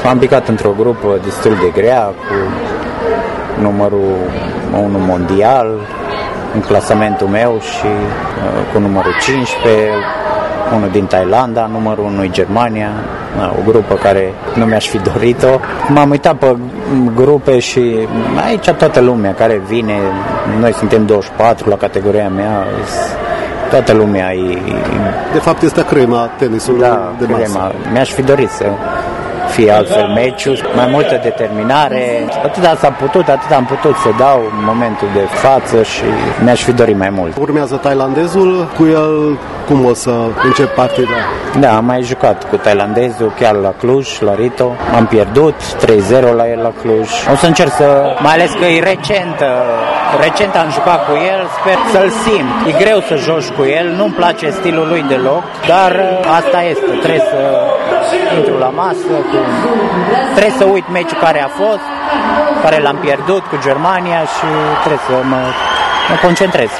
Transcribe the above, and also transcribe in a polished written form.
M-am picat într-o grupă destul de grea, cu numărul 1 mondial în clasamentul meu și cu numărul 15, unul din Thailanda, numărul 1 Germania, o grupă care nu mi-aș fi dorit-o. M-am uitat pe grupe și aici toată lumea care vine, noi suntem 24 la categoria mea, toată lumea e... De fapt este crema tenisului de masă. Crema. Mi-aș fi dorit să fie altfel meciul, mai multă determinare. Atât s-a putut, atât am putut să dau în momentul de față și mi-aș fi dorit mai mult. Urmează tailandezul, cu el cum o să încep partida? Da, am mai jucat cu tailandezul chiar la Cluj, la Rito. Am pierdut 3-0 la el la Cluj. O să încerc să, mai ales că e recent am jucat cu el, sper să-l simt. E greu să joci cu el, nu-mi place stilul lui deloc, dar asta este, trebuie să intru la masă, trebuie să uit meciul care a fost, care l-am pierdut cu Germania și trebuie să mă concentrez.